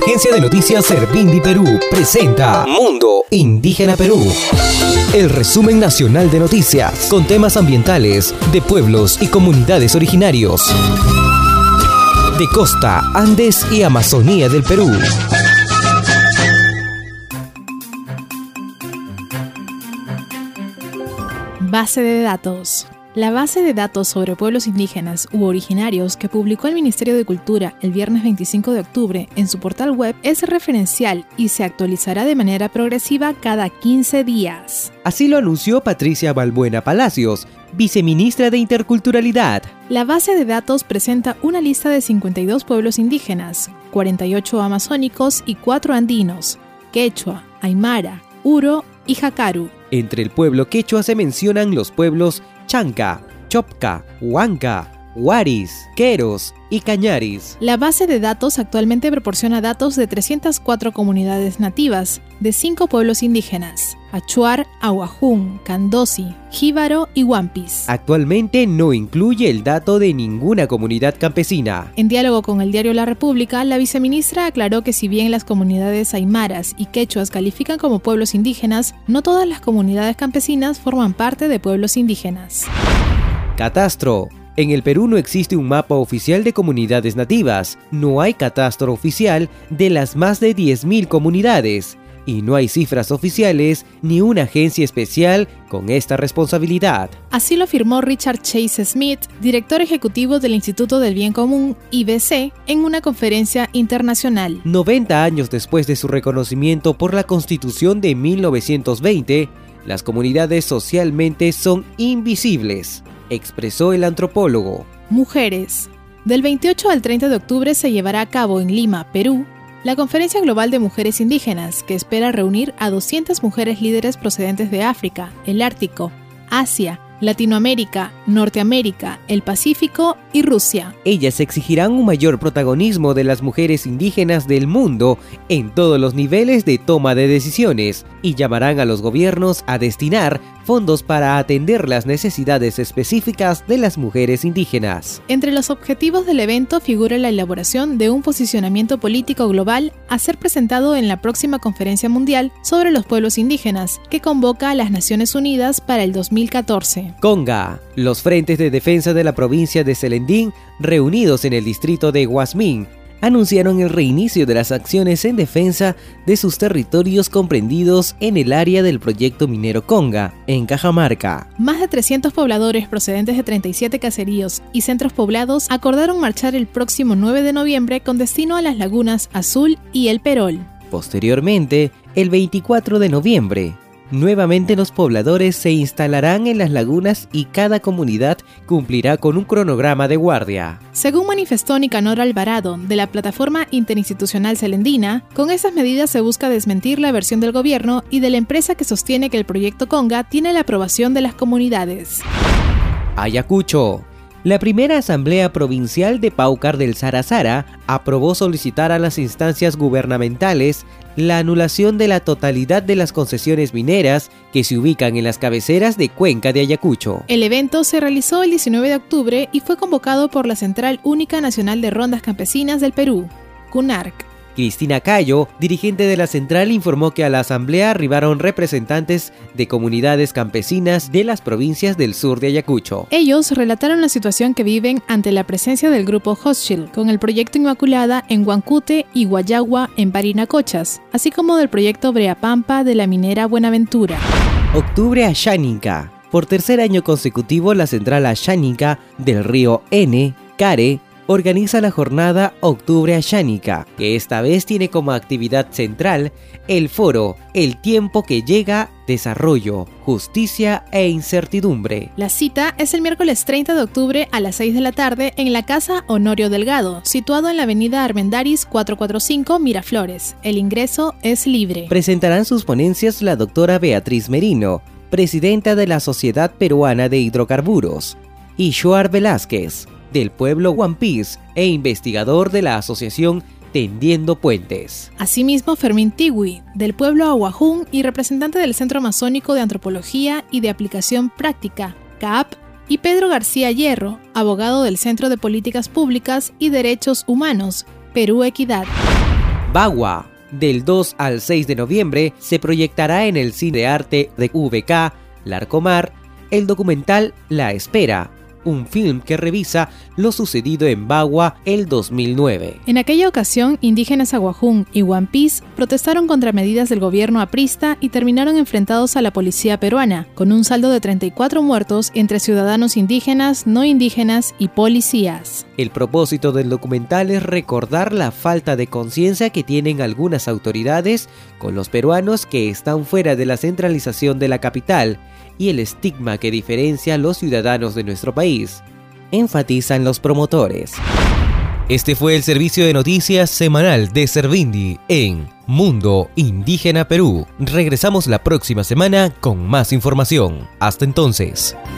Agencia de Noticias Servindi Perú presenta Mundo Indígena Perú. El resumen nacional de noticias con temas ambientales de pueblos y comunidades originarios de costa, Andes y Amazonía del Perú. Base de datos. La base de datos sobre pueblos indígenas u originarios que publicó el Ministerio de Cultura el viernes 25 de octubre en su portal web es referencial y se actualizará de manera progresiva cada 15 días. Así lo anunció Patricia Balbuena Palacios, viceministra de Interculturalidad. La base de datos presenta una lista de 52 pueblos indígenas, 48 amazónicos y 4 andinos, quechua, aymara, uro y jacaru. Entre el pueblo quechua se mencionan los pueblos Chanca, Chopca, Huanca, Huaris, Queros y Cañaris. La base de datos actualmente proporciona datos de 304 comunidades nativas de 5 pueblos indígenas: Achuar, Ahuajún, Candosi, Jíbaro y Huampis. Actualmente no incluye el dato de ninguna comunidad campesina. En diálogo con el diario La República, la viceministra aclaró que si bien las comunidades aymaras y quechuas califican como pueblos indígenas, no todas las comunidades campesinas forman parte de pueblos indígenas. Catastro. En el Perú no existe un mapa oficial de comunidades nativas, no hay catastro oficial de las más de 10.000 comunidades, y no hay cifras oficiales ni una agencia especial con esta responsabilidad. Así lo afirmó Richard Chase Smith, director ejecutivo del Instituto del Bien Común, IBC, en una conferencia internacional. 90 años después de su reconocimiento por la Constitución de 1920, las comunidades socialmente son invisibles, expresó el antropólogo. Mujeres. Del 28 al 30 de octubre se llevará a cabo en Lima, Perú, la Conferencia Global de Mujeres Indígenas, que espera reunir a 200 mujeres líderes procedentes de África, el Ártico, Asia, Latinoamérica, Norteamérica, el Pacífico y Rusia. Ellas exigirán un mayor protagonismo de las mujeres indígenas del mundo en todos los niveles de toma de decisiones y llamarán a los gobiernos a destinar fondos para atender las necesidades específicas de las mujeres indígenas. Entre los objetivos del evento figura la elaboración de un posicionamiento político global a ser presentado en la próxima Conferencia Mundial sobre los Pueblos Indígenas, que convoca a las Naciones Unidas para el 2014. Conga. Los frentes de defensa de la provincia de Selendín, reunidos en el distrito de Huasmín, anunciaron el reinicio de las acciones en defensa de sus territorios comprendidos en el área del proyecto minero Conga, en Cajamarca. Más de 300 pobladores procedentes de 37 caseríos y centros poblados acordaron marchar el próximo 9 de noviembre con destino a las lagunas Azul y El Perol. Posteriormente, el 24 de noviembre, nuevamente los pobladores se instalarán en las lagunas y cada comunidad cumplirá con un cronograma de guardia. Según manifestó Nicanor Alvarado, de la Plataforma Interinstitucional Selendina, con esas medidas se busca desmentir la versión del gobierno y de la empresa que sostiene que el proyecto Conga tiene la aprobación de las comunidades. Ayacucho. La primera Asamblea Provincial de Paucar del Sarasara aprobó solicitar a las instancias gubernamentales la anulación de la totalidad de las concesiones mineras que se ubican en las cabeceras de Cuenca de Ayacucho. El evento se realizó el 19 de octubre y fue convocado por la Central Única Nacional de Rondas Campesinas del Perú, CUNARC. Cristina Cayo, dirigente de la central, informó que a la asamblea arribaron representantes de comunidades campesinas de las provincias del sur de Ayacucho. Ellos relataron la situación que viven ante la presencia del grupo Hochschild con el proyecto Inmaculada en Huancute y Guayagua en Parinacochas, así como del proyecto Breapampa de la minera Buenaventura. Octubre Axánica. Por tercer año consecutivo, la central Axánica del río N, Care, organiza la jornada Octubre Axánica, que esta vez tiene como actividad central el foro El tiempo que llega, desarrollo, justicia e incertidumbre. La cita es el miércoles 30 de octubre a las 6 de la tarde en la Casa Honorio Delgado, situado en la avenida Armendáriz 445 Miraflores. El ingreso es libre. Presentarán sus ponencias la doctora Beatriz Merino, presidenta de la Sociedad Peruana de Hidrocarburos, y Shuar Velázquez, del pueblo Huampis e investigador de la asociación Tendiendo Puentes. Asimismo, Fermín Tigui, del pueblo Ahuajún y representante del Centro Amazónico de Antropología y de Aplicación Práctica, CAAP, y Pedro García Hierro, abogado del Centro de Políticas Públicas y Derechos Humanos, Perú Equidad. Bagua. Del 2 al 6 de noviembre se proyectará en el Cine de Arte de VK, Larcomar, el documental La Espera, un film que revisa lo sucedido en Bagua el 2009. En aquella ocasión, indígenas Aguajún y Huampis protestaron contra medidas del gobierno aprista y terminaron enfrentados a la policía peruana, con un saldo de 34 muertos entre ciudadanos indígenas, no indígenas y policías. El propósito del documental es recordar la falta de conciencia que tienen algunas autoridades con los peruanos que están fuera de la centralización de la capital y el estigma que diferencia a los ciudadanos de nuestro país, enfatizan los promotores. Este fue el servicio de noticias semanal de Servindi en Mundo Indígena Perú. Regresamos la próxima semana con más información. Hasta entonces.